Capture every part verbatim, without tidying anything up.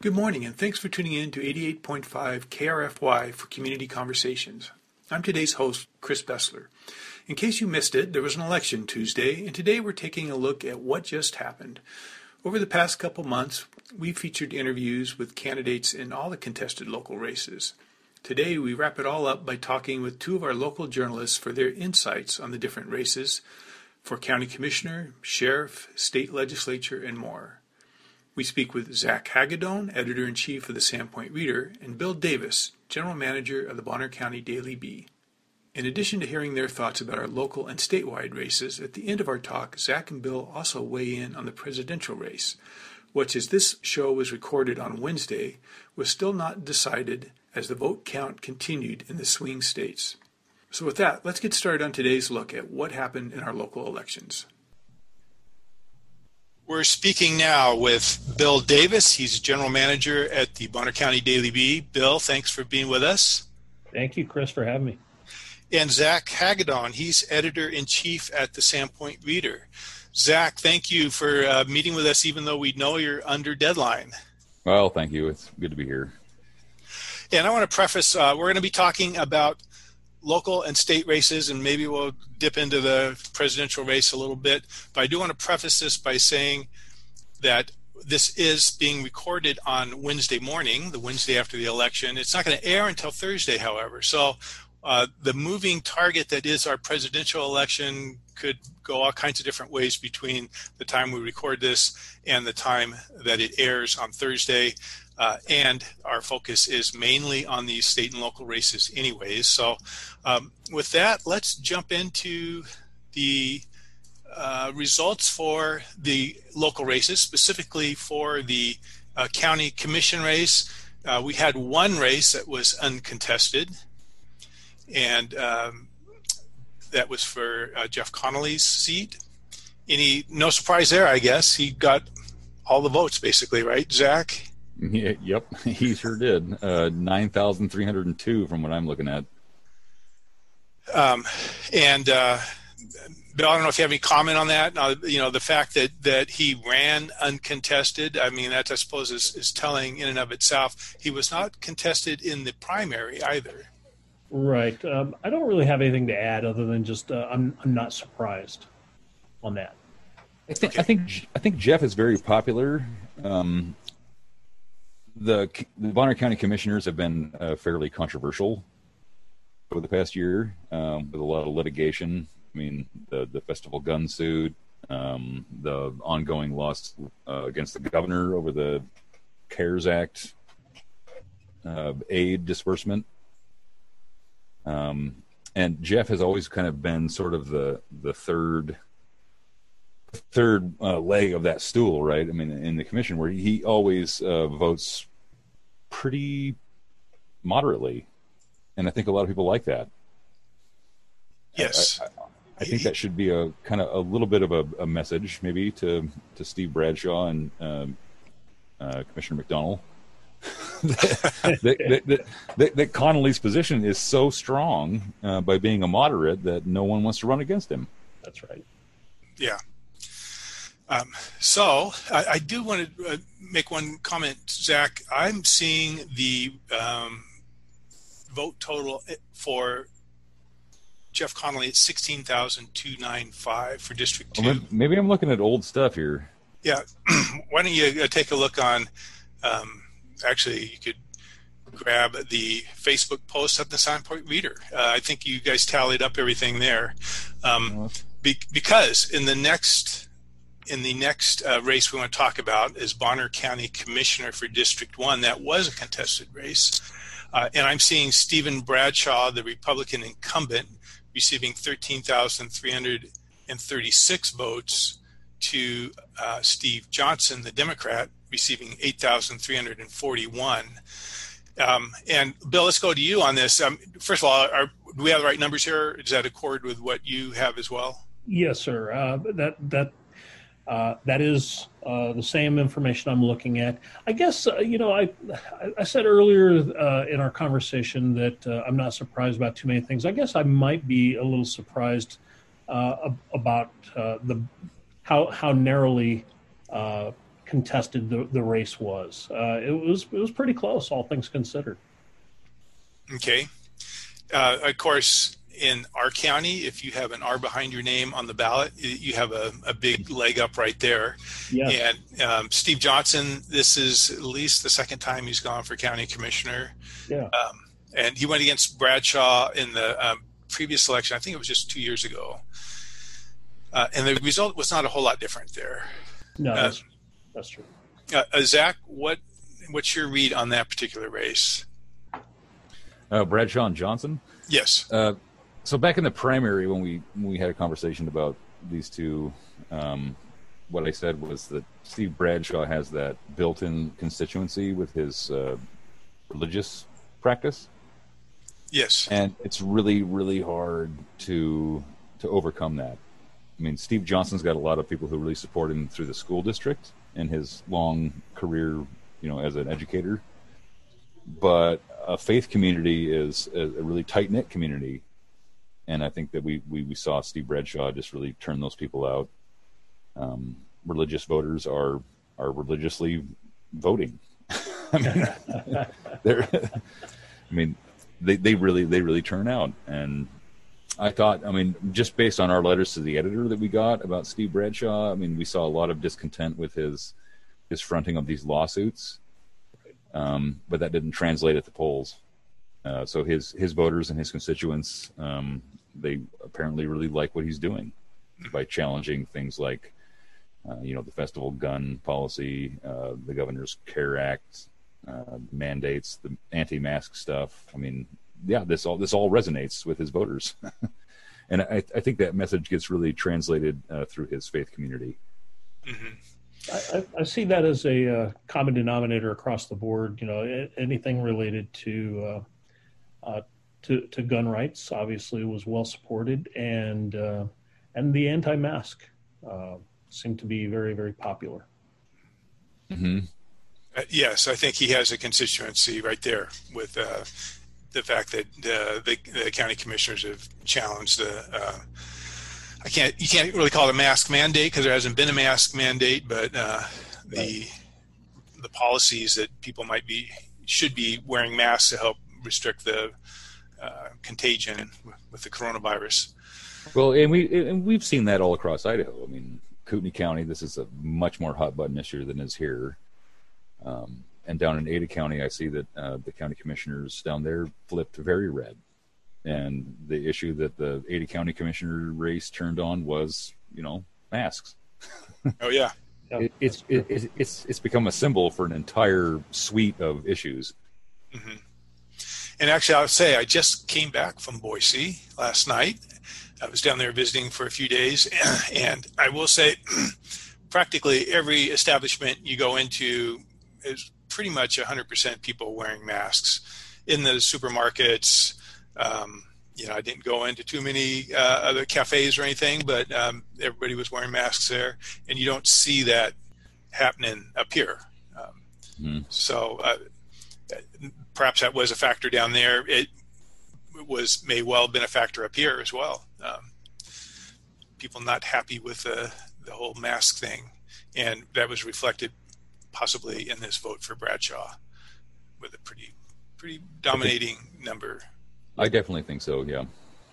Good morning, and thanks for tuning in to eighty-eight point five K R F Y for Community Conversations. I'm today's host, Chris Bessler. In case you missed it, there was an election Tuesday, and today we're taking a look at what just happened. Over the past couple months, we've featured interviews with candidates in all the contested local races. Today, we wrap it all up by talking with two of our local journalists for their insights on the different races for county commissioner, sheriff, state legislature, and more. We speak with Zach Hagedorn, editor-in-chief of the Sandpoint Reader, and Bill Davis, general manager of the Bonner County Daily Bee. In addition to hearing their thoughts about our local and statewide races, at the end of our talk, Zach and Bill also weigh in on the presidential race, which, as this show was recorded on Wednesday, was still not decided as the vote count continued in the swing states. So with that, let's get started on today's look at what happened in our local elections. We're speaking now with Bill Davis. He's general manager at the Bonner County Daily Bee. Bill, thanks for being with us. Thank you, Chris, for having me. And Zach Hagedorn, he's editor-in-chief at the Sandpoint Reader. Zach, thank you for uh, meeting with us, even though we know you're under deadline. Well, thank you. It's good to be here. And I want to preface, uh, we're going to be talking about local and state races, and maybe we'll dip into the presidential race a little bit. But I do want to preface this by saying that this is being recorded on Wednesday morning, the Wednesday after the election. It's not going to air until Thursday, however. So uh, the moving target that is our presidential election could go all kinds of different ways between the time we record this and the time that it airs on Thursday. Uh, and our focus is mainly on these state and local races anyways. So um, with that, let's jump into the uh, results for the local races, specifically for the uh, county commission race. Uh, we had one race that was uncontested, and um, that was for uh, Jeff Connolly's seat. Any, no surprise there, I guess. He got all the votes basically, right, Zach? Yeah, yep, he sure did. Uh, nine thousand three hundred two from what I'm looking at. Um, and uh, Bill, I don't know if you have any comment on that. Uh, you know, the fact that, that he ran uncontested, I mean, that I suppose is, is telling in and of itself. He was not contested in the primary either. Right. Um, I don't really have anything to add other than just uh, I'm I'm not surprised on that. I think okay. I think I think Jeff is very popular. Um, The, the Bonner County Commissioners have been uh, fairly controversial over the past year um, with a lot of litigation. I mean, the, the Festival Gun suit, um, the ongoing loss uh, against the governor over the CARES Act uh, aid disbursement. Um, and Jeff has always kind of been sort of the the third third uh, leg of that stool, right? I mean, in the commission, where he always uh, votes pretty moderately, and I think a lot of people like that. Yes, I, I, I think that should be a kind of a little bit of a, a message, maybe to to Steve Bradshaw and um, uh, Commissioner McDonnell. that, that, that, that, that Connolly's position is so strong uh, by being a moderate that no one wants to run against him. That's right. Yeah. Um, so I, I do want to uh, make one comment, Zach. I'm seeing the um, vote total for Jeff Connolly at sixteen thousand two hundred ninety-five for District two. Well, maybe I'm looking at old stuff here. Yeah. Why don't you uh, take a look on, um, actually you could grab the Facebook post of the Sandpoint Reader. Uh, I think you guys tallied up everything there. Um, be, because in the next... In the next uh, race we want to talk about is Bonner County Commissioner for District one. That was a contested race. Uh, and I'm seeing Stephen Bradshaw, the Republican incumbent, receiving thirteen thousand three hundred thirty-six votes to uh, Steve Johnson, the Democrat, receiving eight thousand three hundred forty-one. Um, and Bill, let's go to you on this. Um, first of all, are, do we have the right numbers here? Does that accord with what you have as well? Yes, sir. Uh, that that Uh, that is uh, the same information I'm looking at. I guess, uh, you know, I I said earlier uh, in our conversation that uh, I'm not surprised about too many things. I guess I might be a little surprised uh, about uh, the how how narrowly uh, contested the, the race was. Uh, it was it was pretty close, all things considered. Okay. Uh, of course, in our county, if you have an R behind your name on the ballot, you have a, a big leg up right there. Yes. And um, Steve Johnson, this is at least the second time he's gone for county commissioner. Yeah. Um, and he went against Bradshaw in the um, previous election. I think it was just two years ago. Uh, and the result was not a whole lot different there. No, Uh, that's, that's true. uh, uh, Zach, what what's your read on that particular race? Uh, Bradshaw and Johnson. Yes. Uh, so back in the primary, when we when we had a conversation about these two, um, what I said was that Steve Bradshaw has that built-in constituency with his uh, religious practice, Yes. and it's really, really hard to to overcome that. I mean, Steve Johnson's got a lot of people who really support him through the school district and his long career, you know, as an educator. But a faith community is a, a really tight-knit community. And I think that we, we, we saw Steve Bradshaw just really turn those people out. Um, religious voters are are religiously voting. I mean, they're, I mean, they, they really they really turn out. And I thought, I mean, just based on our letters to the editor that we got about Steve Bradshaw, I mean, we saw a lot of discontent with his his fronting of these lawsuits. Um, but that didn't translate at the polls. Uh, so his his voters and his constituents, um, they apparently really like what he's doing by challenging things like, uh, you know, the festival gun policy, uh, the Governor's CARE Act, uh, mandates, the anti-mask stuff. I mean, yeah, this all this all resonates with his voters, and I, I think that message gets really translated uh, through his faith community. Mm-hmm. I, I see that as a uh, common denominator across the board. You know, anything related to uh, uh, to, to gun rights obviously was well supported, and uh, and the anti-mask uh, seemed to be very, very popular. Mm-hmm. Uh, yes, I think he has a constituency right there with uh, the fact that uh, the, the county commissioners have challenged the. Uh, I can't. You can't really call it a mask mandate because there hasn't been a mask mandate, but uh, the Right. the policies that people might be should be wearing masks to help restrict the uh, contagion with the coronavirus. Well, and we and we've seen that all across Idaho. I mean, Kootenai County, this is a much more hot button issue than is here. Um, and down in Ada County, I see that uh, the county commissioners down there flipped very red. And the issue that the Ada County commissioner race turned on was, you know, masks. Oh yeah, It, it's it, it's it's it's become a symbol for an entire suite of issues. mm-hmm. And actually, I'll say I just came back from Boise last night. I was down there visiting for a few days, and I will say, practically every establishment you go into is pretty much one hundred percent people wearing masks. In the supermarkets, um, you know, I didn't go into too many uh, other cafes or anything, but um, everybody was wearing masks there, and you don't see that happening up here. Um, Mm. So uh, perhaps that was a factor down there. It was may well have been a factor up here as well. Um, people not happy with the, the whole mask thing, and that was reflected possibly in this vote for Bradshaw with a pretty pretty dominating number. I definitely think so. Yeah.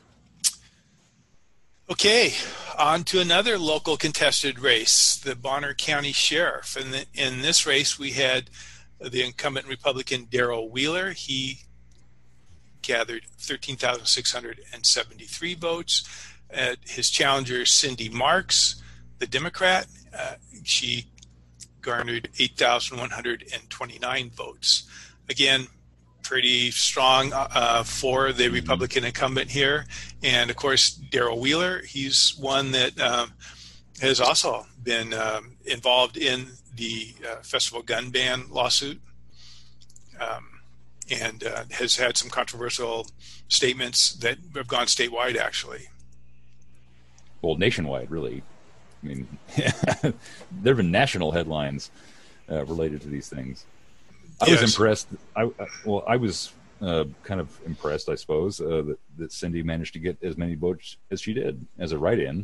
Okay, on to another local contested race, the Bonner County Sheriff. And in, in this race, we had the incumbent Republican Darrell Wheeler. He gathered thirteen thousand six hundred seventy-three votes. Uh, his challenger, Cindy Marks, the Democrat, uh, she garnered eight thousand one hundred twenty-nine votes. Again, pretty strong uh, for the Republican incumbent here. And of course, Darrell Wheeler, he's one that um, has also been um, involved in the uh, festival gun ban lawsuit, um, and uh, has had some controversial statements that have gone statewide, actually. Well, nationwide, really. I mean, there have been national headlines uh, related to these things. I Yes. was impressed. I I- well, I was uh, kind of impressed, I suppose, uh, that, that Cindy managed to get as many votes as she did as a write-in.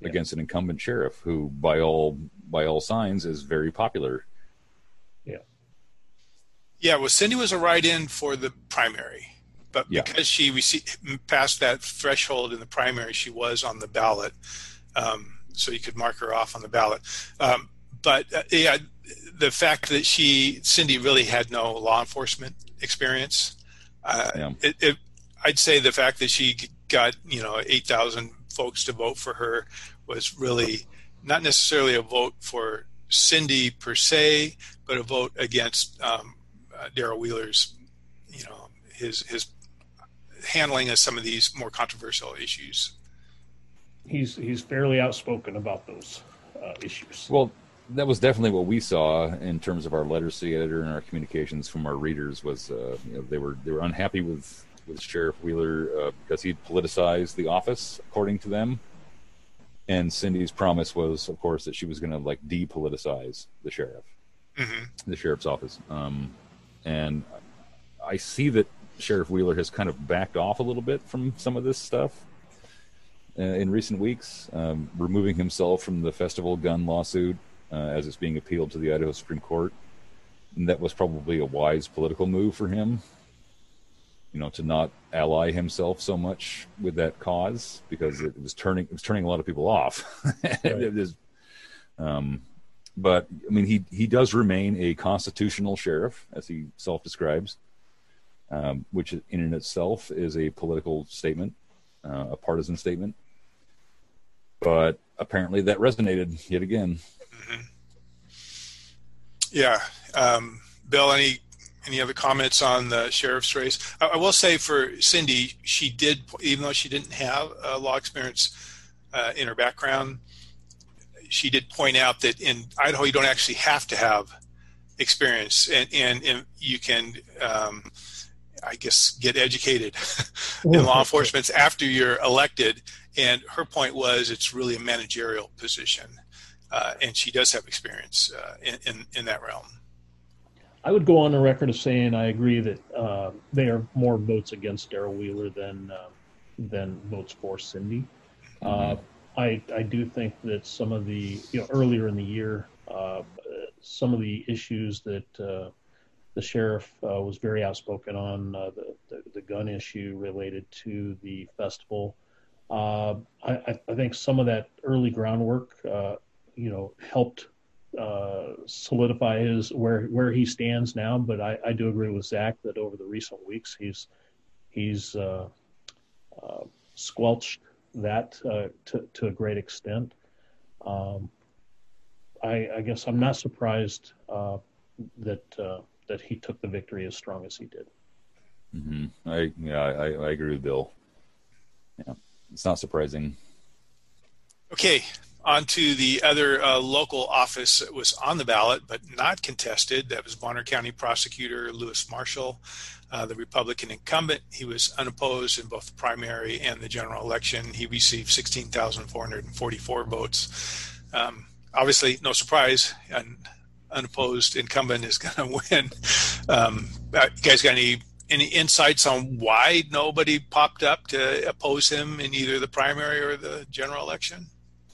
Yeah. against an incumbent sheriff who, by all by all signs, is very popular. Yeah. Yeah, well, Cindy was a write-in for the primary, but Yeah. because she received, passed that threshold in the primary, she was on the ballot, um, so you could mark her off on the ballot. Um, but uh, yeah, the fact that she, Cindy, really had no law enforcement experience, uh, Yeah. it, it, I'd say the fact that she got, you know, eight thousand folks to vote for her was really not necessarily a vote for Cindy per se, but a vote against um, uh, Darrell Wheeler's, you know, his his handling of some of these more controversial issues. He's he's fairly outspoken about those uh, issues. Well, that was definitely what we saw in terms of our letters to the editor and our communications from our readers. Was uh, you know, they were they were unhappy with with Sheriff Wheeler uh, because he'd politicized the office, according to them. And Cindy's promise was, of course, that she was going to like depoliticize the sheriff, Mm-hmm. the sheriff's office. Um, and I see that Sheriff Wheeler has kind of backed off a little bit from some of this stuff uh, in recent weeks, um, removing himself from the festival gun lawsuit uh, as it's being appealed to the Idaho Supreme Court. And that was probably a wise political move for him, you know, to not ally himself so much with that cause, because it was turning it was turning a lot of people off. Right. It is, um, but I mean, he he does remain a constitutional sheriff, as he self-describes, um, which in and itself is a political statement, uh, a partisan statement. But apparently, that resonated yet again. Mm-hmm. Yeah, um, Bill, any. Any other comments on the sheriff's race? I, I will say for Cindy, she did, even though she didn't have uh, law experience uh, in her background, she did point out that in Idaho, you don't actually have to have experience, and, and, and you can, um, I guess, get educated in law enforcement after you're elected. And her point was it's really a managerial position, uh, and she does have experience uh, in, in, in that realm. I would go on the record of saying I agree that uh, they are more votes against Darrell Wheeler than uh, than votes for Cindy. Mm-hmm. Uh, I I do think that some of the you know earlier in the year, uh, some of the issues that uh, the sheriff uh, was very outspoken on, uh, the, the the gun issue related to the festival. Uh, I, I think some of that early groundwork, uh, you know, helped uh, solidify his where where he stands now. But I, I do agree with Zach that over the recent weeks he's he's uh, uh, squelched that uh, to to a great extent. Um, I, I guess I'm not surprised uh, that uh, that he took the victory as strong as he did. Mm-hmm. I yeah I, I agree with Bill. Yeah, it's not surprising. Okay. On to the other uh, local office that was on the ballot but not contested. That was Bonner County Prosecutor Lewis Marshall, uh, the Republican incumbent. He was unopposed in both the primary and the general election. He received sixteen thousand four hundred forty-four votes. Um, obviously, no surprise, an unopposed incumbent is going to win. Um, uh, you guys got any any insights on why nobody popped up to oppose him in either the primary or the general election?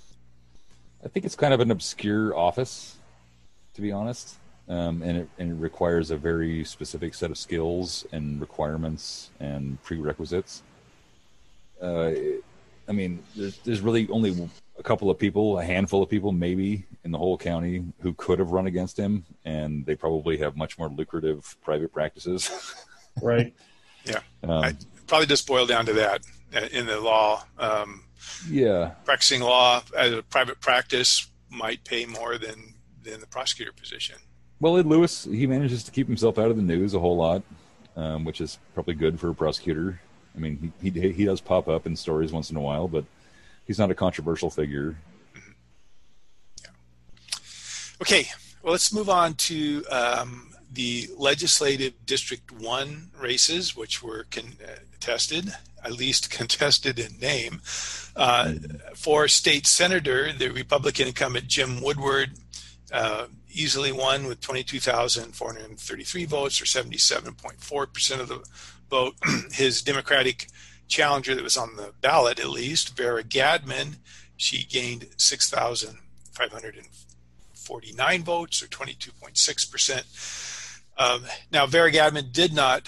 I think it's kind of an obscure office, to be honest, um, and, it, and it requires a very specific set of skills and requirements and prerequisites. Uh, I mean, there's, there's really only a couple of people, a handful of people maybe in the whole county who could have run against him, and they probably have much more lucrative private practices. Right. Yeah. Um, I, probably just boil down to that in the law. Um, yeah. Practicing law as a private practice might pay more than, than the prosecutor position. Well, Ed Lewis, he manages to keep himself out of the news a whole lot, um, which is probably good for a prosecutor. I mean, he, he he does pop up in stories once in a while, but he's not a controversial figure. Mm-hmm. Yeah. Okay, well, let's move on to um, the Legislative District one races, which were contested, at least contested in name. Uh, for state senator, the Republican incumbent Jim Woodward uh, easily won with twenty-two thousand four hundred thirty-three votes, or seventy-seven point four percent of the vote. His Democratic challenger that was on the ballot, at least, Vera Gadman, she gained six thousand five hundred forty-nine votes, or twenty-two point six percent. Um, now, Vera Gadman did not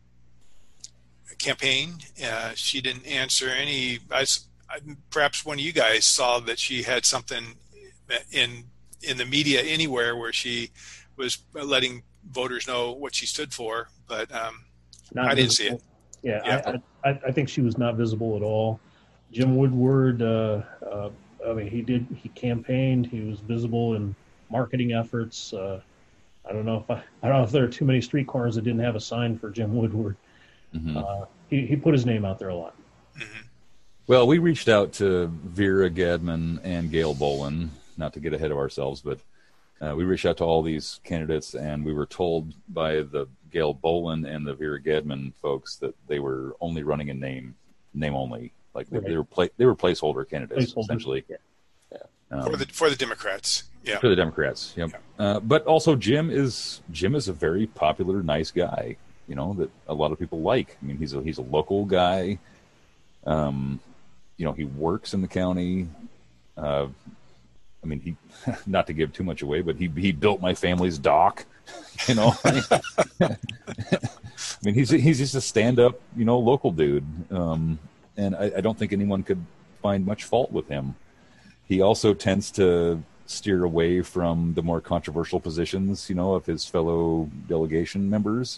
campaign. Uh, she didn't answer any. I, perhaps one of you guys saw that she had something in in the media anywhere where she was letting voters know what she stood for, but um, I didn't visible. see it. Yeah, Yeah. I, I, I think she was not visible at all. Jim Woodward, uh, uh, I mean, he did, he campaigned, he was visible in marketing efforts. Uh, I don't know if I, I don't know if there are too many street corners that didn't have a sign for Jim Woodward. Mm-hmm. Uh, he, he put his name out there a lot. Mm-hmm. Well, we reached out to Vera Gadman and Gail Boland, not to get ahead of ourselves, but uh, we reached out to all these candidates, and we were told by the Gail Boland and the Vera Gadman folks that they were only running in name, name only. Like they, Right. they were pla- they were placeholder candidates, Placeholders. essentially. Yeah. Um, For the for the Democrats, yeah. for the Democrats, yep. Yeah. Uh, but also Jim is Jim is a very popular, nice guy. You know, that a lot of people like. I mean, he's a he's a local guy. Um, you know, he works in the county. Uh, I mean, he not to give too much away, but he he built my family's dock. You know, I mean, he's he's just a stand up, you know, local dude, um, and I, I don't think anyone could find much fault with him. He also tends to steer away from the more controversial positions, you know, of his fellow delegation members.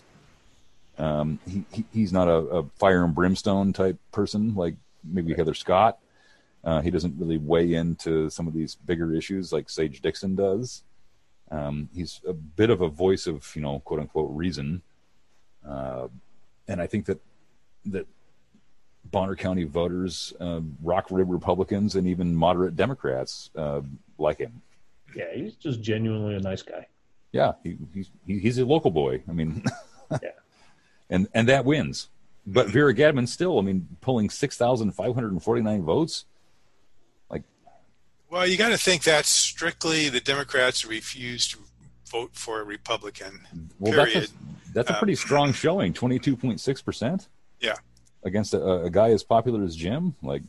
Um, he, he he's not a, a fire and brimstone type person like maybe Heather Scott. Uh, he doesn't really weigh into some of these bigger issues like Sage Dixon does. Um, he's a bit of a voice of, you know, quote unquote reason. Uh, and I think that that Bonner County voters, uh, Rock Rib Republicans, and even moderate Democrats uh, like him. Yeah, he's just genuinely a nice guy. Yeah, he, he's he, he's a local boy. I mean, Yeah. and and that wins. But Vera Gadman still, I mean, pulling six thousand five hundred forty-nine votes. Like, Well, you got to think that's strictly the Democrats refused to vote for a Republican. well, period. that's a, that's a Uh, pretty strong showing, twenty-two point six percent. Yeah. Against a, a guy as popular as Jim. Like,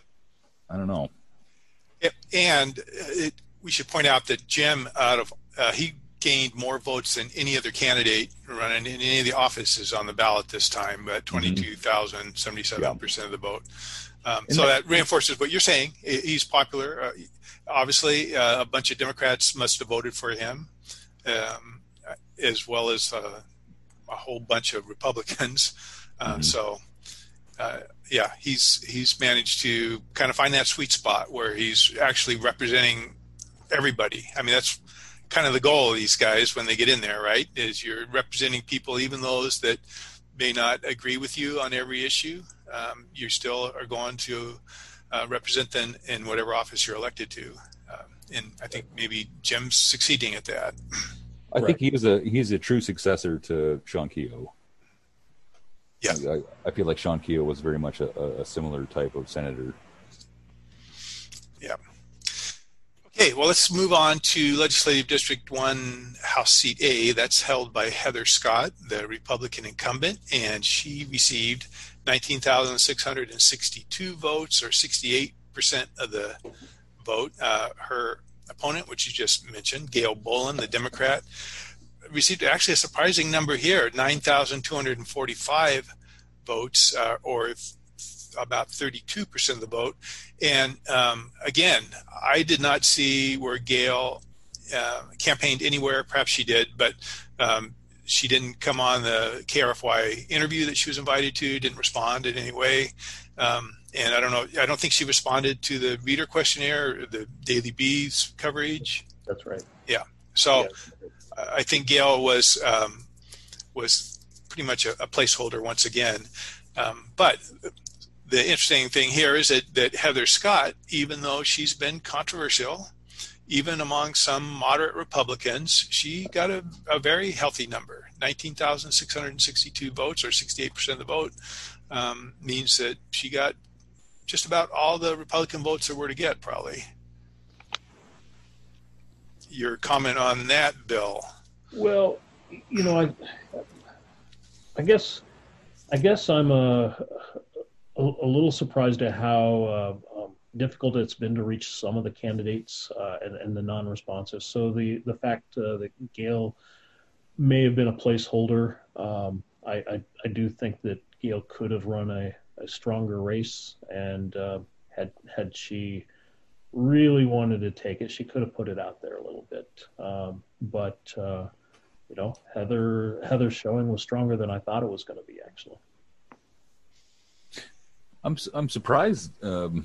I don't know. It, and it, we should point out that Jim, out of uh, he gained more votes than any other candidate running in any of the offices on the ballot this time, at twenty-two thousand, seventy-seven percent of the vote. Um, so that, that reinforces what you're saying. He's popular. Uh, obviously, uh, a bunch of Democrats must have voted for him, um, as well as uh, a whole bunch of Republicans. Uh, mm-hmm. So, uh, yeah, he's he's managed to kind of find that sweet spot where he's actually representing everybody. I mean, that's kind of the goal of these guys when they get in there, right? Is you're representing people, even those that may not agree with you on every issue. Um, you still are going to uh, represent them in whatever office you're elected to. Um, and I think maybe Jim's succeeding at that. I Right. think he's a he's a true successor to Sean Keogh. Yeah. I, I feel like Sean Keogh was very much a, a similar type of senator. Yeah. Okay, well, let's move on to Legislative District one, House Seat A. That's held by Heather Scott, the Republican incumbent, and she received nineteen thousand six hundred sixty-two votes, or sixty-eight percent of the vote. Uh, her opponent, which you just mentioned, Gail Boland, the Democrat, received actually a surprising number here, nine thousand two hundred forty-five votes, uh, or about thirty-two percent of the vote. And um, again, I did not see where Gail uh, campaigned anywhere. Perhaps she did, but um, she didn't come on the K R F Y interview that she was invited to, didn't respond in any way. Um, and I don't know, I don't think she responded to the reader questionnaire or the Daily Bees coverage. That's right. Yeah. So Yeah. I think Gail was um, was pretty much a, a placeholder once again. Um, but the interesting thing here is that, that Heather Scott, even though she's been controversial, even among some moderate Republicans, she got a, a very healthy number. nineteen thousand six hundred sixty-two votes, or sixty-eight percent of the vote, um, means that she got just about all the Republican votes there were to get, probably. Your comment on that, Bill? Well, you know, I, I guess, I guess I'm a, a, a little surprised at how uh, um, difficult it's been to reach some of the candidates uh, and, and the non-responsive. So the the fact uh, that Gail may have been a placeholder, um, I, I I do think that Gail could have run a, a stronger race, and uh, had had she really wanted to take it, she could have put it out there a little bit. Um, but uh, you know, Heather Heather's showing was stronger than I thought it was going to be. Actually, I'm I'm surprised um,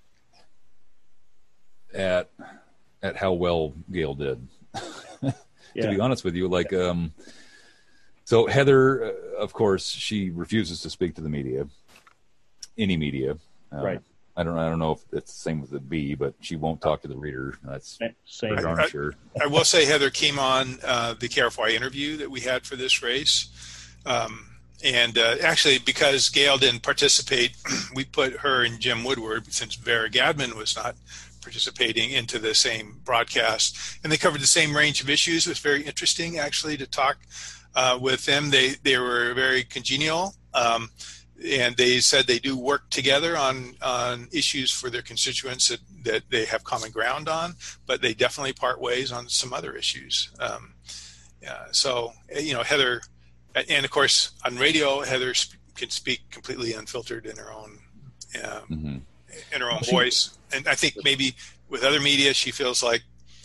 at at how well Gail did. yeah. To be honest with you, like, um, so Heather, uh, of course, she refuses to speak to the media, any media. Um, right. I don't. I don't know if it's the same with the B, but she won't talk to the reader. That's same. pretty darn sure. I will say Heather came on uh, the K R F Y interview that we had for this race. Um, and uh, actually, because Gail didn't participate, we put her and Jim Woodward, since Vera Gadman was not participating, into the same broadcast. And they covered the same range of issues. It was very interesting, actually, to talk uh, with them. They, they were very congenial. Um, and they said they do work together on, on issues for their constituents that, that they have common ground on, but they definitely part ways on some other issues. Um, yeah, so, you know, Heather, and of course on radio, Heather sp- can speak completely unfiltered in her own, um, Mm-hmm. in her own voice. And I think maybe with other media, she feels like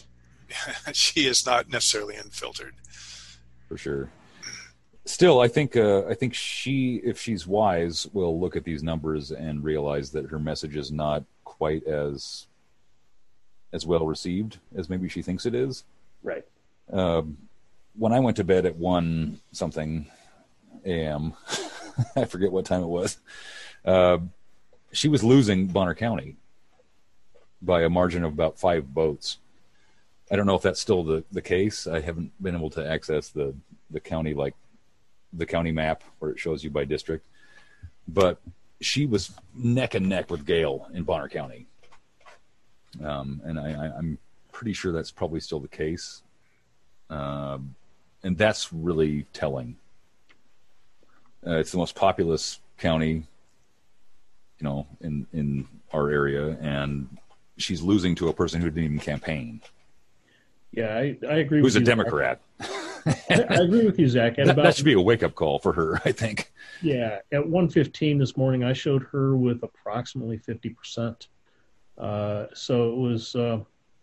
she is not necessarily unfiltered. For sure. Still, I think uh, I think she, if she's wise, will look at these numbers and realize that her message is not quite as as well received as maybe she thinks it is. Right. Um, when I went to bed at one something a m, I forget what time it was. Uh, she was losing Bonner County by a margin of about five votes. I don't know if that's still the, the case. I haven't been able to access the, the county like the county map where it shows you by district, but she was neck and neck with Gail in Bonner County. Um, and I, I, I'm pretty sure that's probably still the case. Um, and that's really telling. Uh, it's the most populous county, you know, in, in our area, and she's losing to a person who didn't even campaign. Yeah, I, I agree Who's with a you, Democrat. I, I agree with you, Zach. At That, about, that should be a wake-up call for her, I think. Yeah, at one fifteen this morning, I showed her with approximately fifty percent. Uh, so it was, uh,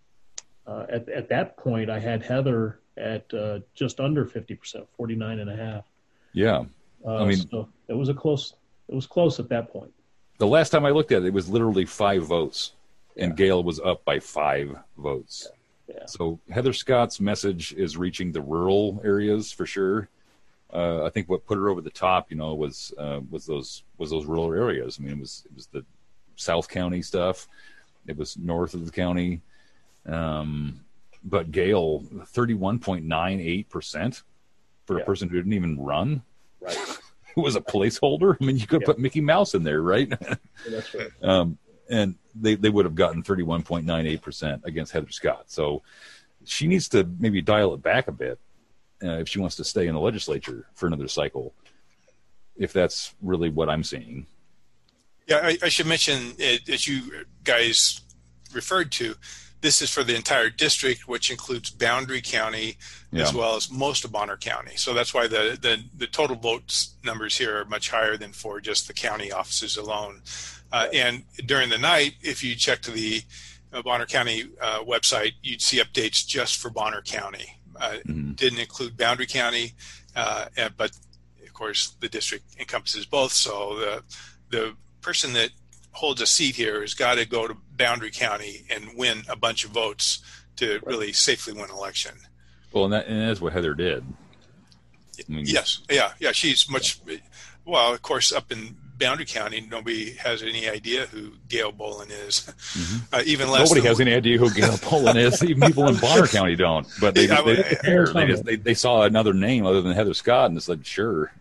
uh, at, at that point, I had Heather at uh, just under fifty percent, forty-nine and a half. Yeah. Uh, I mean, so it was a close, it was close at that point. The last time I looked at it, it was literally five votes, and Yeah. Gail was up by five votes. Yeah. Yeah. So Heather Scott's message is reaching the rural areas for sure. Uh, I think what put her over the top, you know, was uh, was those was those rural areas. I mean, it was it was the South County stuff. It was north of the county. Um, but Gail, thirty-one point nine eight percent for Yeah. a person who didn't even run. Right. Who was a placeholder. I mean, you could Yeah. put Mickey Mouse in there, right? That's right. um, and they, they would have gotten thirty-one point nine eight percent against Heather Scott. So she needs to maybe dial it back a bit uh, if she wants to stay in the legislature for another cycle, if that's really what I'm seeing. Yeah, I, I should mention, it, as you guys referred to, this is for the entire district, which includes Boundary County Yeah. as well as most of Bonner County. So that's why the, the, the total votes numbers here are much higher than for just the county offices alone. Uh, and during the night, if you check to the uh, Bonner County uh, website, you'd see updates just for Bonner County. Uh, Mhm. Didn't include Boundary County, uh, and, but of course the district encompasses both. So the the person that holds a seat here has got to go to Boundary County and win a bunch of votes to really safely win an election. Well, and, that, and that's what Heather did. I mean, Yes, yeah, yeah. She's much, well, of course, up in Boundary County, nobody has any idea who Gail Bolin is. Mm-hmm. Uh, even less. Nobody than, has any idea who Gail Polin is. Even people in Bonner County don't. But they, Yeah, they, well, didn't care. They, just, they, they saw another name other than Heather Scott, and it's like, sure.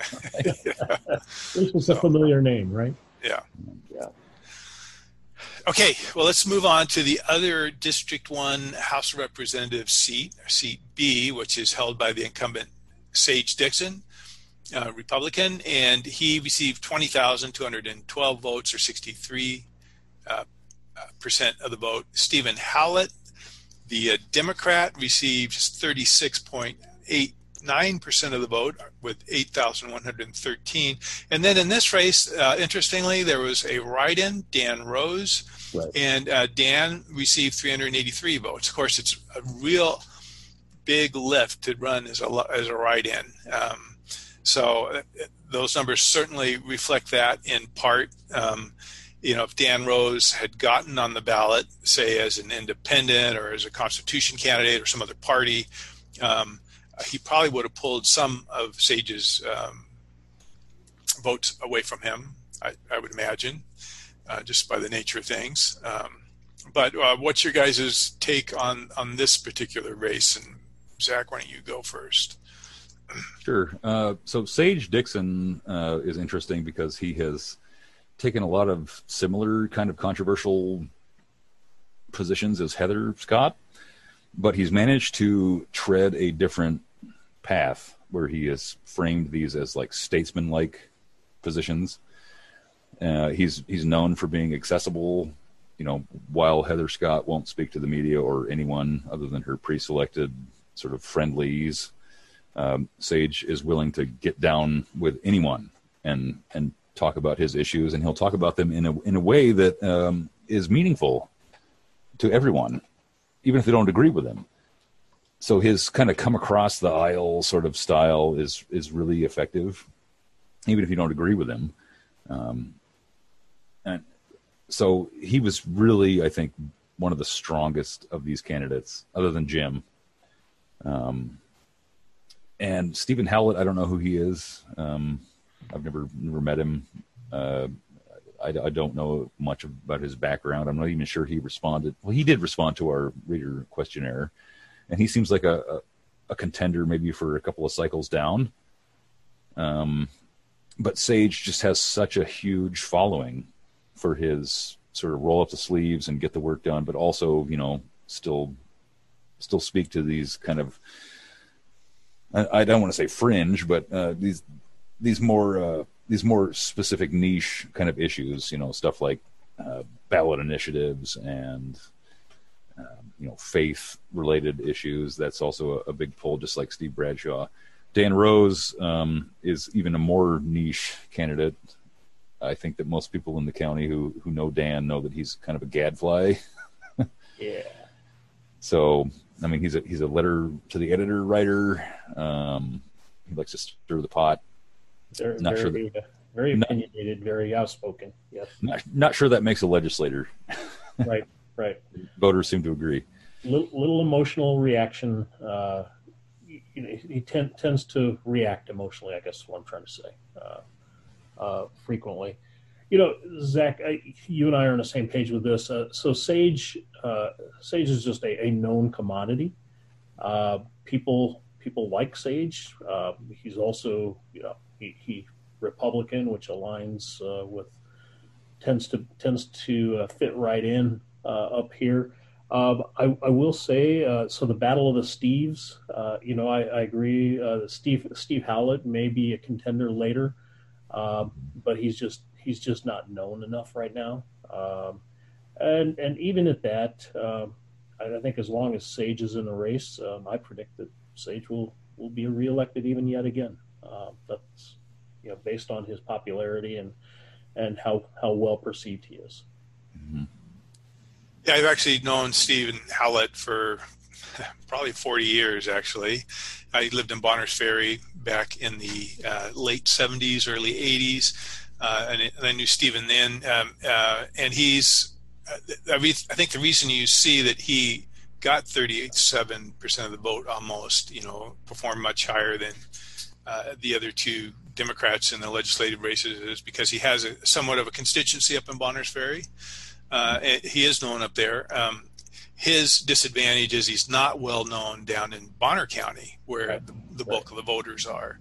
This was a familiar name, right? Yeah. Yeah. Okay, well, let's move on to the other District one House of Representatives seat, or seat B, which is held by the incumbent Sage Dixon, uh, Republican, and he received twenty thousand two hundred twelve votes, or sixty-three percent of the vote. Stephen Hallett, the uh, Democrat, received thirty-six point eight nine percent of the vote with eight thousand one hundred thirteen. And then in this race, uh, interestingly, there was a write-in, Dan Rose, right. and uh, Dan received three hundred eighty-three votes. Of course, it's a real big lift to run as a, as a write-in. Um, so uh, those numbers certainly reflect that in part. Um, you know, if Dan Rose had gotten on the ballot, say as an independent or as a Constitution candidate or some other party, um, he probably would have pulled some of Sage's um, votes away from him, I, I would imagine, uh, just by the nature of things. Um, but uh, what's your guys' take on, on this particular race? And Zach, why don't you go first? Sure. Uh, so Sage Dixon uh, is interesting because he has taken a lot of similar kind of controversial positions as Heather Scott, but he's managed to tread a different path where he has framed these as like statesman-like positions. Uh, he's he's known for being accessible, you know, while Heather Scott won't speak to the media or anyone other than her pre-selected sort of friendlies. Um, Sage is willing to get down with anyone and and talk about his issues, and he'll talk about them in a in a way that um, is meaningful to everyone, even if they don't agree with him. So his kind of come across the aisle sort of style is is really effective, even if you don't agree with him. Um, and so he was really, I think, one of the strongest of these candidates, other than Jim. Um, and Stephen Hallett, I don't know who he is. Um, I've never never met him. Uh, I, I don't know much about his background. I'm not even sure he responded. Well, he did respond to our reader questionnaire, and he seems like a, a, a contender maybe for a couple of cycles down. Um, but Sage just has such a huge following for his sort of roll up the sleeves and get the work done, but also, you know, still still speak to these kind of, I, I don't want to say fringe, but uh, these these more uh, these more specific niche kind of issues, you know, stuff like uh, ballot initiatives and um, you know, faith related issues. That's also a, a big pull, just like Steve Bradshaw. Dan Rose um, is even a more niche candidate. I think that most people in the county who who know Dan know that he's kind of a gadfly. Yeah. So I mean, he's a he's a letter to the editor writer. Um, he likes to stir the pot. Very, not very, sure that, very opinionated, not, very outspoken. Yes. Not, not sure that makes a legislator. Right, right. Voters seem to agree. Little, little emotional reaction. Uh, you know, he tend, tends to react emotionally, I guess is what I'm trying to say, uh, uh, frequently. You know, Zach, I, you and I are on the same page with this. Uh, so Sage, uh, Sage is just a, a known commodity. Uh, people, people like Sage. Uh, he's also, you know, he, he Republican, which aligns uh, with tends to tends to uh, fit right in uh, up here. Um, I, I will say, uh, so the Battle of the Steves. Uh, you know, I, I agree. Uh, Steve Steve Hallett may be a contender later, um, but he's just. He's just not known enough right now. Um, and and even at that, um, I, I think as long as Sage is in the race, um, I predict that Sage will, will be reelected even yet again. Uh, that's, you know, based on his popularity and and how, how well perceived he is. Mm-hmm. Yeah, I've actually known Stephen Hallett for probably forty years, actually. I lived in Bonners Ferry back in the uh, late seventies, early eighties. Uh, and, and I knew Stephen then, um, uh, and he's, uh, I, re- I think the reason you see that he got thirty-seven percent of the vote almost, you know, performed much higher than uh, the other two Democrats in the legislative races is because he has a somewhat of a constituency up in Bonners Ferry. Uh, he is known up there. Um, his disadvantage is he's not well known down in Bonner County where right. the, the bulk right. of the voters are.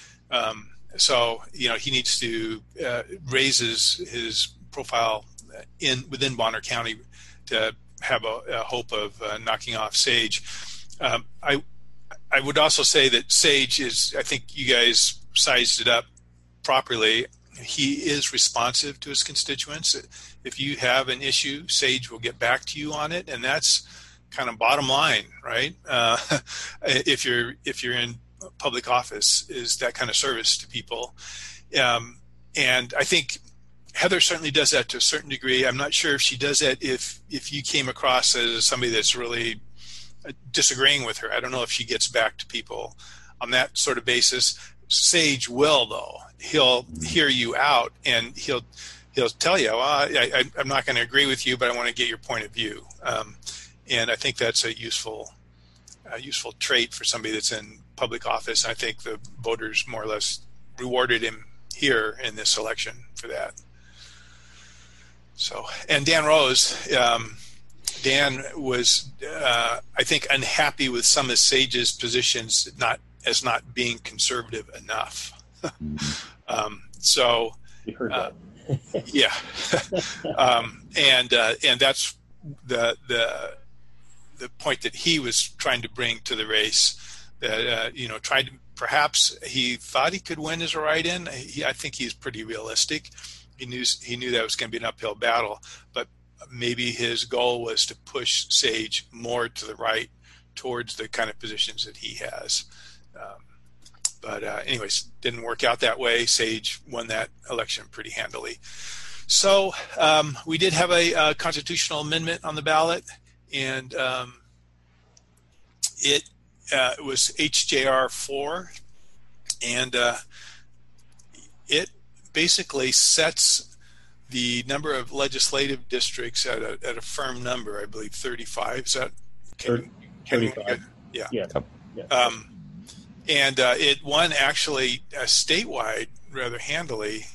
Um, So, you know, he needs to uh, raise his, his profile in within Bonner County to have a, a hope of uh, knocking off Sage. Um, I I would also say that Sage is, I think you guys sized it up properly. he is responsive to his constituents. If you have an issue, Sage will get back to you on it, and that's kind of bottom line, right? Uh, if you're if you're in public office, is that kind of service to people. Um, and I think Heather certainly does that to a certain degree. I'm not sure if she does that if if you came across as somebody that's really disagreeing with her. I don't know if she gets back to people on that sort of basis. Sage will, though. He'll hear you out, and he'll he'll tell you, well, I, I, I'm not going to agree with you, but I want to get your point of view. Um, and I think that's a useful a useful trait for somebody that's in public office. I think the voters more or less rewarded him here in this election for that. So, and Dan Rose, um, Dan was, uh, I think, unhappy with some of Sage's positions, not as not being conservative enough. um, so, uh, yeah, um, and uh, and that's the the the point that he was trying to bring to the race. That uh, you know, tried to, perhaps he thought he could win as a write-in. He, I think he's pretty realistic. He knew he knew that was going to be an uphill battle, but maybe his goal was to push Sage more to the right towards the kind of positions that he has. Um, but uh, anyways, didn't work out that way. Sage won that election pretty handily. So um, we did have a, a constitutional amendment on the ballot, and um, it, uh, it was H J R four, and uh, it basically sets the number of legislative districts at a, at a firm number, I believe thirty-five. Is that? Can, thirty-five. Can, yeah. Yeah. yeah. Um, and uh, it won actually uh, statewide rather handily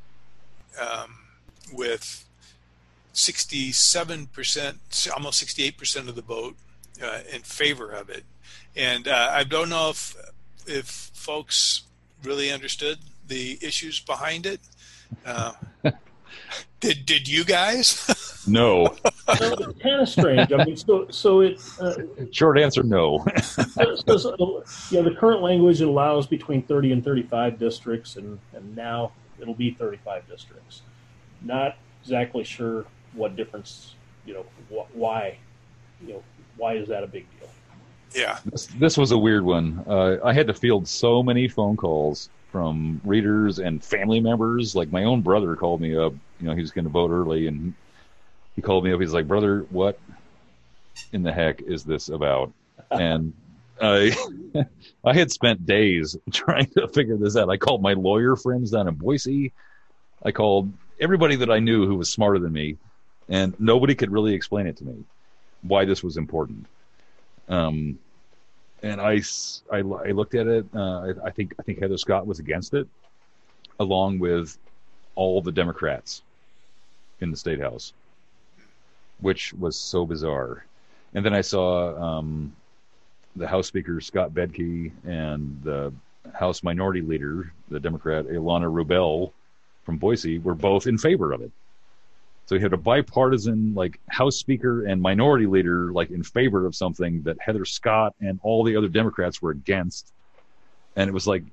um, with sixty-seven percent, almost sixty-eight percent of the vote uh, in favor of it. And uh, I don't know if if folks really understood the issues behind it. Uh, did did you guys? No. No, it's kind of strange. I mean, so so it. Uh, Short answer, no. so, so, so, yeah, the current language allows between thirty and thirty-five districts, and, and now it'll be thirty-five districts. Not exactly sure what difference, you know, wh- why, you know, why is that a big deal? Yeah. This, this was a weird one. Uh, I had to field so many phone calls from readers and family members. Like my own brother called me up. You know, he was going to vote early, and he called me up. He's like, "Brother, what in the heck is this about?" And I, I had spent days trying to figure this out. I called my lawyer friends down in Boise. I called everybody that I knew who was smarter than me, and nobody could really explain it to me why this was important. Um, and I, I, I looked at it. Uh, I, I think I think Heather Scott was against it, along with all the Democrats in the state house, which was so bizarre. And then I saw um, the House Speaker Scott Bedke and the House Minority Leader, the Democrat Ilana Rubel from Boise, were both in favor of it. So you had a bipartisan, like, House Speaker and Minority Leader, like, in favor of something that Heather Scott and all the other Democrats were against. And it was like,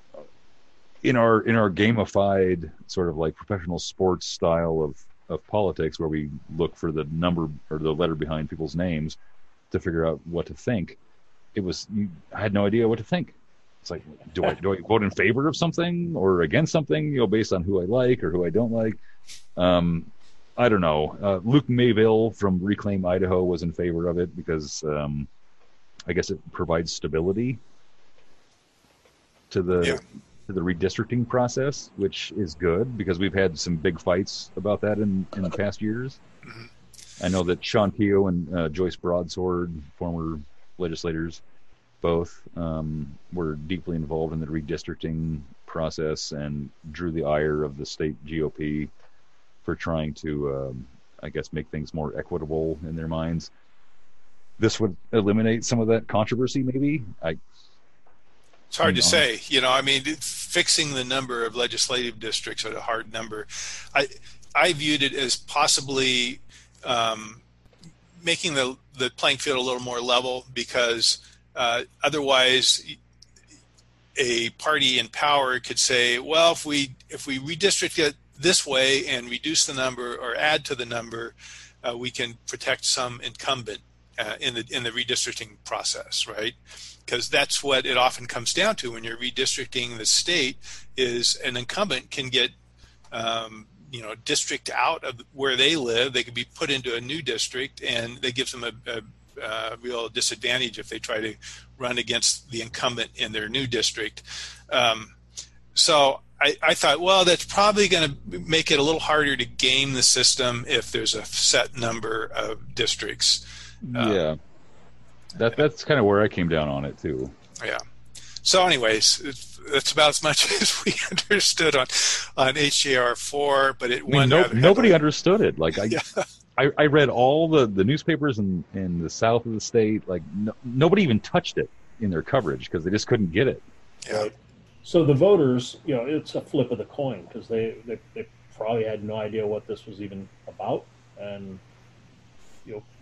in our in our gamified sort of like professional sports style of, of politics, where we look for the number or the letter behind people's names to figure out what to think, it was, you, I had no idea what to think. It's like, do I do I vote in favor of something or against something, you know, based on who I like or who I don't like? Um, I don't know. Uh, Luke Mayville from Reclaim Idaho was in favor of it because um, I guess it provides stability to the yeah. to the redistricting process, which is good because we've had some big fights about that in, in the past years. Mm-hmm. I know that Sean Keogh and uh, Joyce Broadsword, former legislators, both um, were deeply involved in the redistricting process and drew the ire of the state G O P for trying to, um, I guess, make things more equitable in their minds. This would eliminate some of that controversy, maybe. I. It's hard to say. You know, I mean, fixing the number of legislative districts at a hard number. I I viewed it as possibly um, making the, the playing field a little more level because uh, otherwise a party in power could say, well, if we if we redistrict it this way and reduce the number or add to the number, uh, we can protect some incumbent uh, in the in the redistricting process, right? Because that's what it often comes down to when you're redistricting the state, is an incumbent can get um, you know district out of where they live. They could be put into a new district, and that gives them a, a Uh, real disadvantage if they try to run against the incumbent in their new district. Um, so I, I thought, well, that's probably going to make it a little harder to game the system if there's a set number of districts. Uh, yeah, that that's kind of where I came down on it too. Yeah. So, anyways, it's, that's about as much as we understood on on H J R four, but it I mean, no, nobody understood it. Like I. Yeah. I, I read all the, the newspapers in, in the south of the state. Like no, nobody even touched it in their coverage because they just couldn't get it. Yeah. So the voters, you know, it's a flip of the coin because they, they, they probably had no idea what this was even about. And, you know,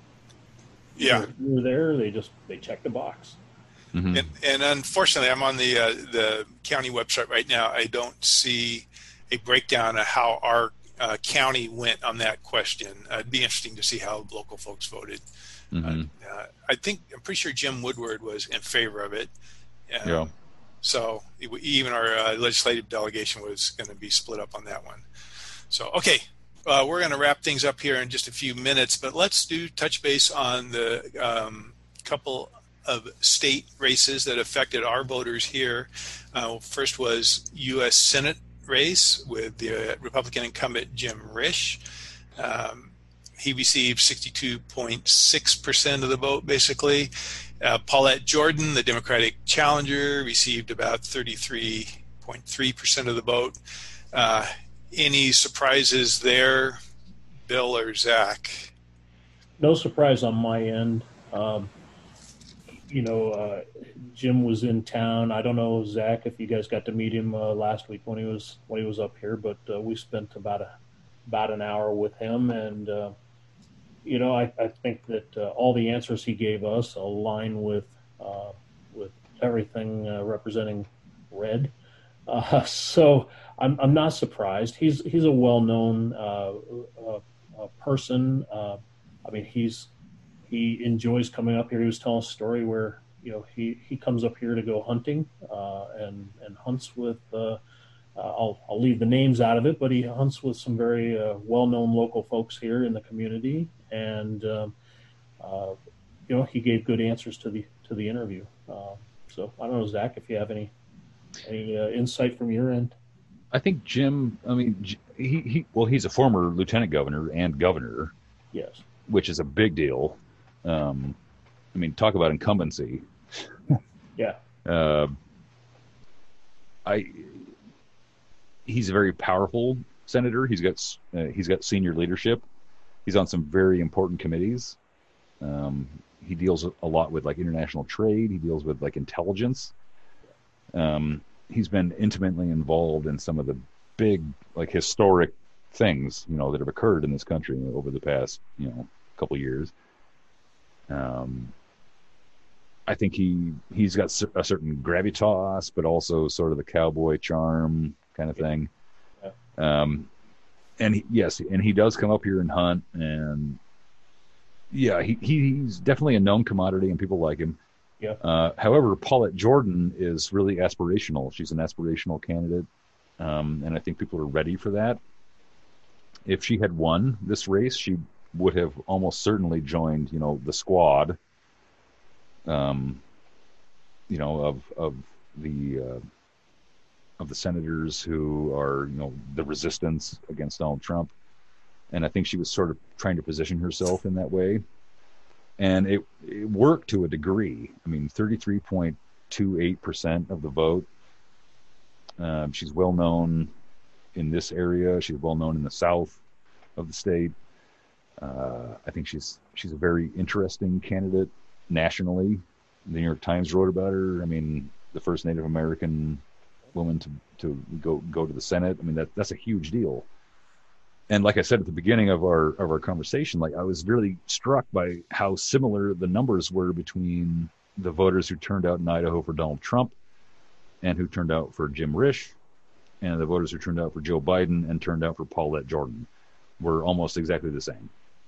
yeah, you were there, they just, they checked the box. Mm-hmm. And, and unfortunately, I'm on the, uh, the county website right now. I don't see a breakdown of how our Uh, county went on that question. Uh, it'd be interesting to see how local folks voted. Mm-hmm. Uh, uh, I think I'm pretty sure Jim Woodward was in favor of it. Um, yeah. So even our uh, legislative delegation was going to be split up on that one. So okay, uh, we're going to wrap things up here in just a few minutes, but let's do touch base on the um, couple of state races that affected our voters here. Uh, first was U S Senate race with the uh, Republican incumbent Jim Risch. Um, he received sixty-two point six percent of the vote, basically. Uh, Paulette Jordan, the Democratic challenger, received about thirty-three point three percent of the vote. Uh, any surprises there, Bill or Zach? No surprise on my end. Um, you know, uh, Jim was in town. I don't know, Zach, if you guys got to meet him uh, last week when he was when he was up here, but uh, we spent about a about an hour with him, and uh, you know, I, I think that uh, all the answers he gave us align with uh, with everything uh, representing red. Uh, so I'm I'm not surprised. He's he's a well-known uh, uh, uh, person. Uh, I mean, he's He enjoys coming up here. He was telling a story where, you know, he, he comes up here to go hunting uh, and, and hunts with, uh, uh, I'll, I'll leave the names out of it, but he hunts with some very uh, well-known local folks here in the community. And, um, uh, you know, he gave good answers to the to the interview. Uh, so I don't know, Zach, if you have any, any uh, insight from your end. I think Jim, I mean, he, he well, he's a former lieutenant governor and governor. Yes. Which is a big deal. Um, I mean, talk about incumbency. Yeah. Uh, I. He's a very powerful senator. He's got uh, he's got senior leadership. He's on some very important committees. Um, he deals a lot with like international trade. He deals with like intelligence. Um, he's been intimately involved in some of the big, like historic things, you know, that have occurred in this country over the past, you know, couple of years. Um, I think he he's got a certain gravitas, but also sort of the cowboy charm kind of thing. Yeah. Um, and he, yes, and he does come up here and hunt, and yeah, he, he's definitely a known commodity, and people like him. Yeah. Uh, however, Paulette Jordan is really aspirational. She's an aspirational candidate, um, and I think people are ready for that. If she had won this race, she would have almost certainly joined, you know, the squad, um, you know, of of the uh, of the senators who are, you know, the resistance against Donald Trump. And I think she was sort of trying to position herself in that way. And it, it worked to a degree. I mean, thirty-three point two eight percent of the vote. Um, she's well known in this area. She's well known in the south of the state. Uh, I think she's she's a very interesting candidate nationally. The New York Times wrote about her. I mean, the first Native American woman to, to go go to the Senate. I mean, that that's a huge deal. And like I said at the beginning of our of our conversation, like I was really struck by how similar the numbers were between the voters who turned out in Idaho for Donald Trump and who turned out for Jim Risch, and the voters who turned out for Joe Biden and turned out for Paulette Jordan were almost exactly the same.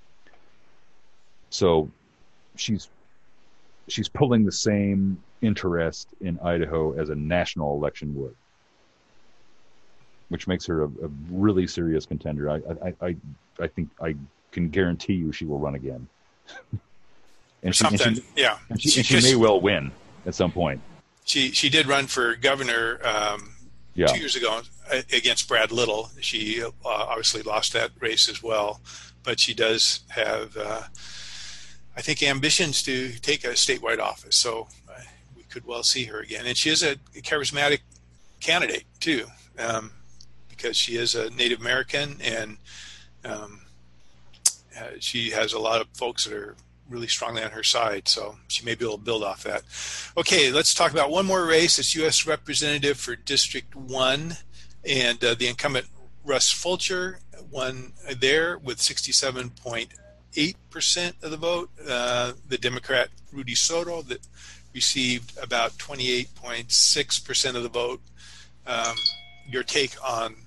So she's she's pulling the same interest in Idaho as a national election would, which makes her a, a really serious contender. I, I I I think I can guarantee you she will run again. and, she, Something, and she, yeah. And she, and she may well win at some point. She she did run for governor um, yeah. two years ago against Brad Little. She uh, obviously lost that race as well, but she does have, uh, I think, ambitions to take a statewide office. So uh, we could well see her again. And she is a charismatic candidate too, um, because she is a Native American, and um, uh, she has a lot of folks that are really strongly on her side, so she may be able to build off that. Okay, let's talk about one more race. It's U S Representative for District one, and uh, the incumbent Russ Fulcher won there with sixty-seven point eight percent of the vote. Uh, the Democrat Rudy Soto that received about twenty-eight point six percent of the vote. Um, your take on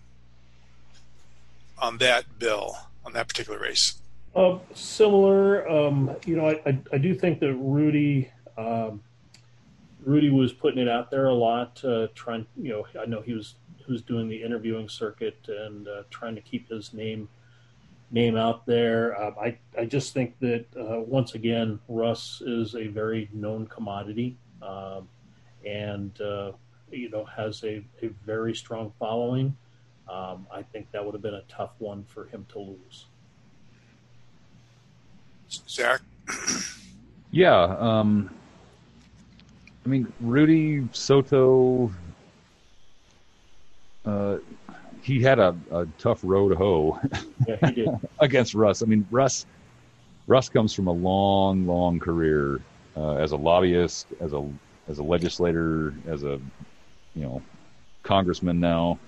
on that bill, on that particular race? Uh, similar, um, you know, I, I, I do think that Rudy, um, Rudy was putting it out there a lot, uh, trying, you know, I know he was, he was doing the interviewing circuit and uh, trying to keep his name, name out there. Um, I, I just think that, uh, once again, Russ is a very known commodity, um, and, uh, you know, has a, a very strong following. Um, I think that would have been a tough one for him to lose. Zach? Yeah. Um, I mean, Rudy Soto, uh, he had a, a tough row to hoe Yeah, he did. against Russ. I mean, Russ Russ comes from a long, long career uh, as a lobbyist, as a as a legislator, as a you know congressman now.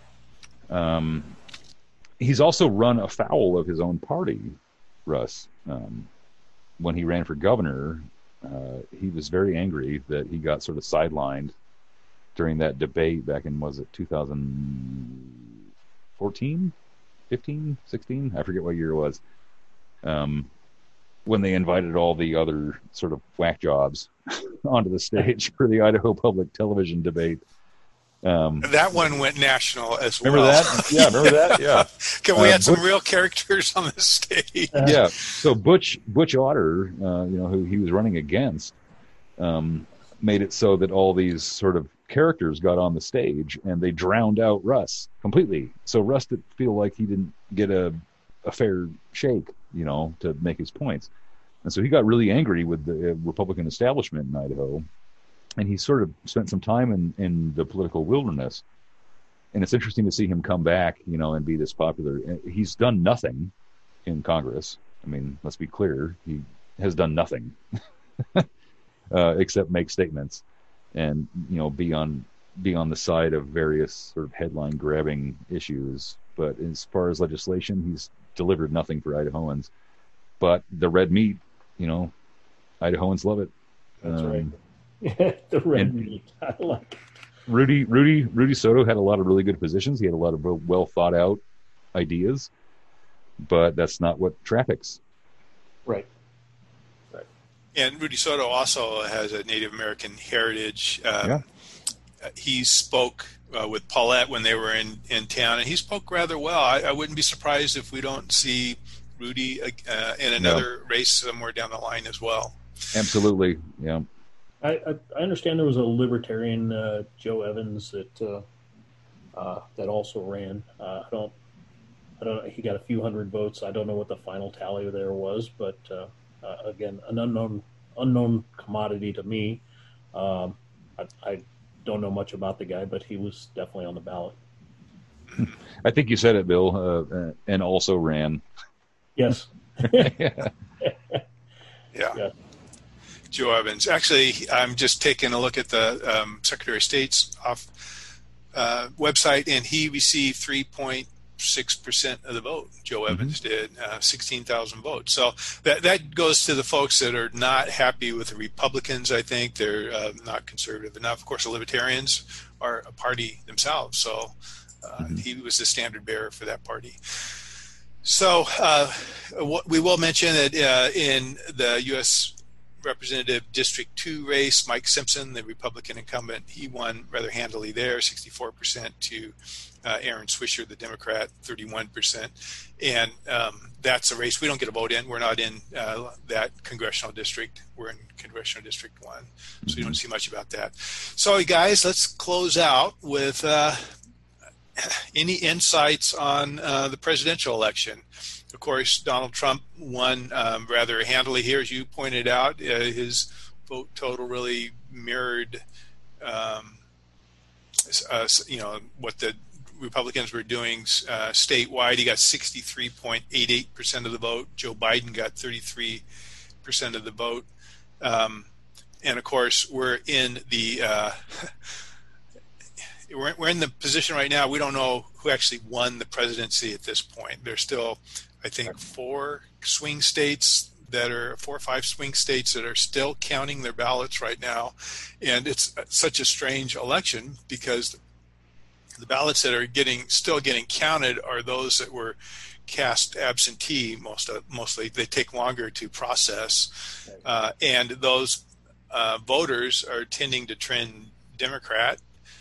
Um, he's also run afoul of his own party, Russ. Um, when he ran for governor, uh, he was very angry that he got sort of sidelined during that debate back in, was it two thousand fourteen, fifteen, sixteen? I forget what year it was. Um, when they invited all the other sort of whack jobs onto the stage for the Idaho Public Television debate. Um, that one went national as remember well. Remember that? Yeah, remember that? Yeah. we uh, had some Butch, real characters on the stage. Yeah. So Butch Butch Otter, uh, you know, who he was running against, um, made it so that all these sort of characters got on the stage and they drowned out Russ completely. So Russ didn't feel like he didn't get a, a fair shake, you know, to make his points. And so he got really angry with the Republican establishment in Idaho. And he sort of spent some time in, in the political wilderness. And it's interesting to see him come back, you know, and be this popular. He's done nothing in Congress. I mean, let's be clear. He has done nothing uh, except make statements and, you know, be on, be on the side of various sort of headline grabbing issues. But as far as legislation, he's delivered nothing for Idahoans. But the red meat, you know, Idahoans love it. That's um, right. The red and meat. I like it. Rudy, Rudy, Rudy Soto had a lot of really good positions. He had a lot of well thought out ideas, but that's not what traffics. Right. Right. And Rudy Soto also has a Native American heritage. Um, Yeah. He spoke uh, with Paulette when they were in, in town, and he spoke rather well. I, I wouldn't be surprised if we don't see Rudy uh, in another no. race somewhere down the line as well. Absolutely. Yeah. I, I, I understand there was a libertarian, uh, Joe Evans, that uh, uh, that also ran. Uh, I don't, I don't. He got a few hundred votes. I don't know what the final tally there was, but uh, uh, again, an unknown unknown commodity to me. Um, I, I don't know much about the guy, but he was definitely on the ballot. I think you said it, Bill, uh, and also ran. Yes. yeah. yeah. Yeah. Joe Evans. Actually, I'm just taking a look at the um, Secretary of State's off, uh, website, and he received three point six percent of the vote. Joe Evans mm-hmm. did, uh, sixteen thousand votes. So that that goes to the folks that are not happy with the Republicans. I think they're uh, not conservative enough. Of course, the Libertarians are a party themselves. So uh, mm-hmm. he was the standard bearer for that party. So uh, we will mention that uh, in the U S Representative District two race, Mike Simpson, the Republican incumbent, he won rather handily there, sixty-four percent to uh, Aaron Swisher, the Democrat, thirty-one percent. And um, that's a race we don't get a vote in. We're not in uh, that congressional district. We're in Congressional District one. So mm-hmm. you don't see much about that. So, guys, let's close out with uh, any insights on uh, the presidential election. Of course, Donald Trump won um, rather handily here, as you pointed out. Uh, his vote total really mirrored, um, uh, you know, what the Republicans were doing uh, statewide. He got sixty-three point eight eight percent of the vote. Joe Biden got thirty-three percent of the vote. Um, and of course, we're in the uh, we're we're in the position right now. We don't know who actually won the presidency at this point. There's still, I think, four swing states that are four or five swing states that are still counting their ballots right now. And it's such a strange election because the ballots that are getting still getting counted are those that were cast absentee. Most of, mostly they take longer to process. Uh, and those uh, voters are tending to trend Democrat.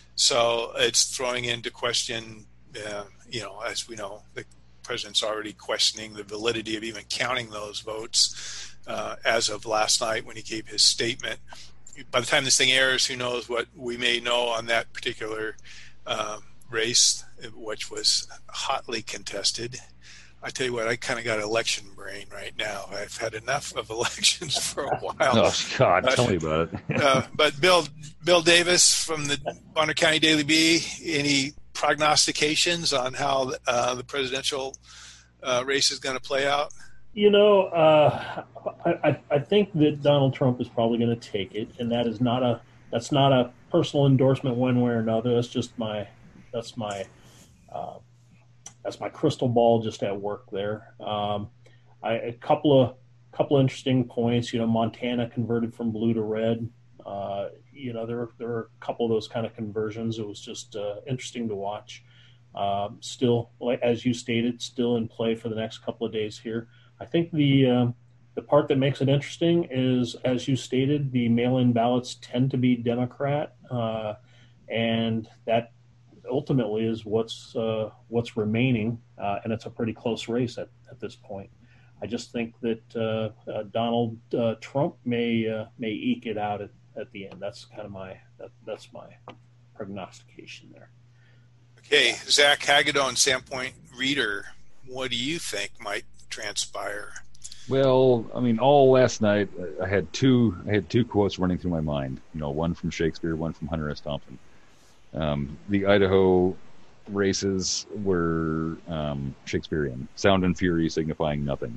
So it's throwing into question, uh, you know, as we know, the president's already questioning the validity of even counting those votes uh, as of last night when he gave his statement. By the time this thing airs, who knows what we may know on that particular uh, race, which was hotly contested. I tell you what, I kind of got election brain right now. I've had enough of elections for a while. Oh, God, tell me about it. uh, but Bill, Bill Davis from the Bonner County Daily Bee, any prognostications on how uh, the presidential uh, race is going to play out? You know, uh, I, I think that Donald Trump is probably going to take it, and that is not a that's not a personal endorsement one way or another. That's just my that's my uh, that's my crystal ball just at work there. Um, I, a couple of couple of interesting points. You know, Montana converted from blue to red. Uh, you know, there, there were a couple of those kind of conversions. It was just uh, interesting to watch. Um, still, as you stated, still in play for the next couple of days here. I think the uh, the part that makes it interesting is, as you stated, the mail-in ballots tend to be Democrat, uh, and that ultimately is what's uh, what's remaining, uh, and it's a pretty close race at, at this point. I just think that uh, uh, Donald uh, Trump may uh, may eke it out at, at the end. That's kind of my that, that's my prognostication there. Okay, Zach Hagedorn, Sandpoint Reader, what do you think might transpire? Well, I mean, all last night I had two I had two quotes running through my mind. You know, one from Shakespeare, one from Hunter S. Thompson. Um, the Idaho races were um, Shakespearean, sound and fury signifying nothing.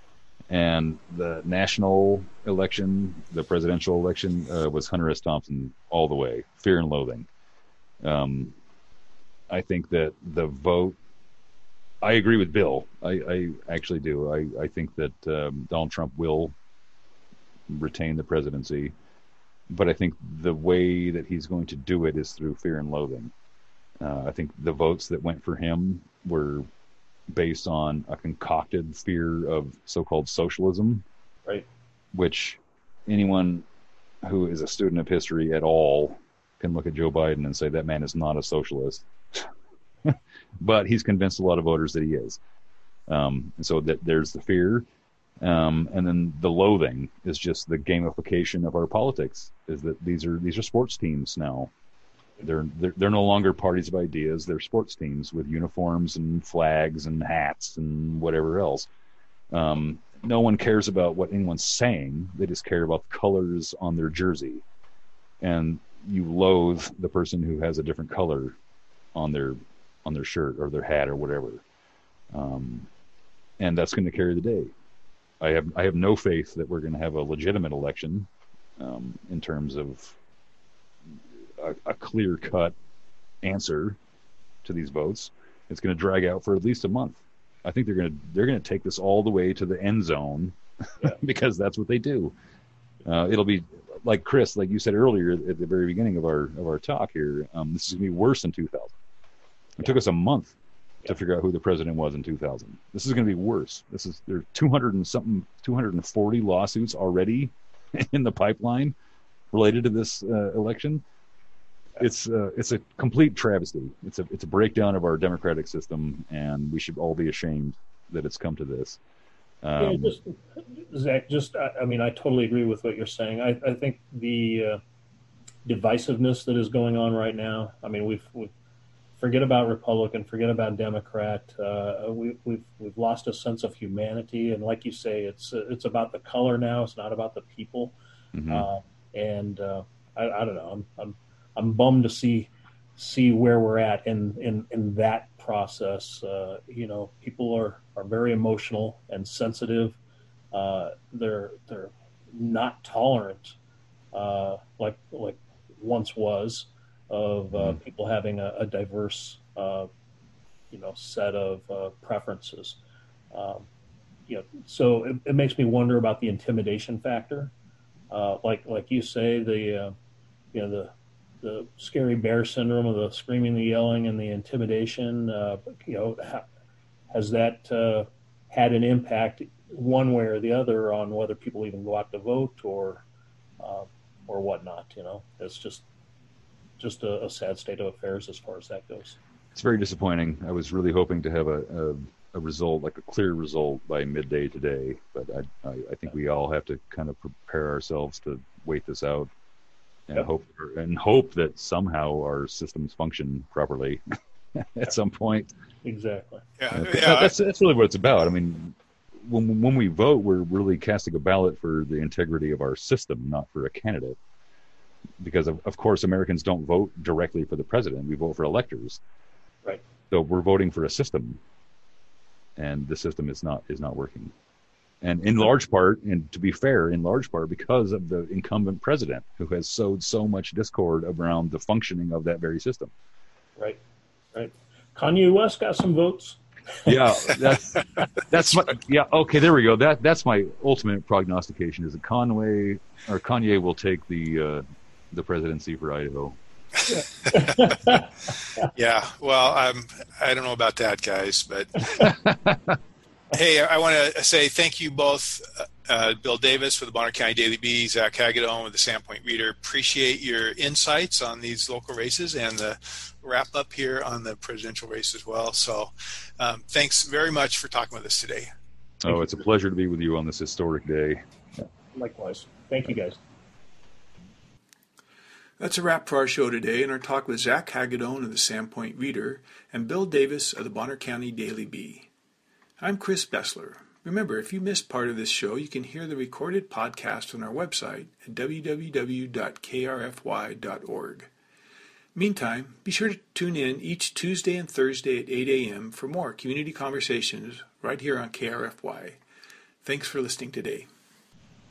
And the national election, the presidential election, uh, was Hunter S. Thompson all the way, fear and loathing. Um, I think that the vote, I agree with Bill. I, I actually do. I, I think that um, Donald Trump will retain the presidency. But I think the way that he's going to do it is through fear and loathing. Uh, I think the votes that went for him were based on a concocted fear of so-called socialism, right? Which anyone who is a student of history at all can look at Joe Biden and say that man is not a socialist. But he's convinced a lot of voters that he is. Um, and so that there's the fear. Um, and then the loathing is just the gamification of our politics, is that these are these are sports teams now. They're, they're they're no longer parties of ideas. They're sports teams with uniforms and flags and hats and whatever else. Um, no one cares about what anyone's saying. They just care about the colors on their jersey. And you loathe the person who has a different color on their on their shirt or their hat or whatever. Um, and that's going to carry the day. I have I have no faith that we're going to have a legitimate election um, in terms of a, a clear-cut answer to these votes. It's going to drag out for at least a month. I think they're going to they're going to take this all the way to the end zone, yeah. because that's what they do. Uh, it'll be like Chris, like you said earlier at the very beginning of our of our talk here. Um, this is going to be worse than two thousand. It yeah. took us a month yeah. to figure out who the president was in two thousand. This is going to be worse. This is there are two hundred and something, two hundred forty lawsuits already in the pipeline related to this uh, election. It's uh, it's a complete travesty. It's a it's a breakdown of our democratic system, and we should all be ashamed that it's come to this. Um, yeah, just, Zach, just I, I mean, I totally agree with what you're saying. I, I think the uh, divisiveness that is going on right now. I mean, we've, we've forget about Republican, forget about Democrat. Uh, we, we've we've lost a sense of humanity, and like you say, it's it's about the color now. It's not about the people. Mm-hmm. Uh, and uh, I, I don't know. I'm I'm I'm bummed to see see where we're at in in, in that process. Uh, you know, people are, are very emotional and sensitive. Uh, they're they're not tolerant uh, like like once was of uh, mm-hmm. people having a, a diverse uh, you know set of uh, preferences. Um, you know, so it, it makes me wonder about the intimidation factor. Uh, like like you say, the uh, you know the the scary bear syndrome of the screaming, the yelling, and the intimidation. Uh, you know, ha- has that uh, had an impact one way or the other on whether people even go out to vote or uh, or whatnot? You know, it's just just a, a sad state of affairs as far as that goes. It's very disappointing. I was really hoping to have a, a, a result, like a clear result, by midday today, but I, I, I think we all have to kind of prepare ourselves to wait this out. And yep. hope and hope that somehow our systems function properly at some point. Exactly. Yeah, uh, yeah. That's that's really what it's about. I mean, when when we vote, we're really casting a ballot for the integrity of our system, not for a candidate. Because of, of course, Americans don't vote directly for the president; we vote for electors. Right. So we're voting for a system, and the system is not is not working. And in large part, and to be fair, in large part because of the incumbent president who has sowed so much discord around the functioning of that very system. Right, right. Kanye West got some votes. Yeah, that's that's my yeah. Okay, there we go. That that's my ultimate prognostication: is that Conway or Kanye will take the uh, the presidency for Idaho. Yeah. yeah. Well, I'm. I don't know about that, guys, but. Hey, I want to say thank you both, uh, Bill Davis for the Bonner County Daily Bee, Zach Hagedorn with the Sandpoint Reader. Appreciate your insights on these local races and the wrap up here on the presidential race as well. So um, thanks very much for talking with us today. Oh, it's a pleasure to be with you on this historic day. Likewise. Thank you, guys. That's a wrap for our show today and our talk with Zach Hagedorn of the Sandpoint Reader and Bill Davis of the Bonner County Daily Bee. I'm Chris Bessler. Remember, if you missed part of this show, you can hear the recorded podcast on our website at w w w dot k r f y dot org. Meantime, be sure to tune in each Tuesday and Thursday at eight a.m. for more community conversations right here on K R F Y. Thanks for listening today.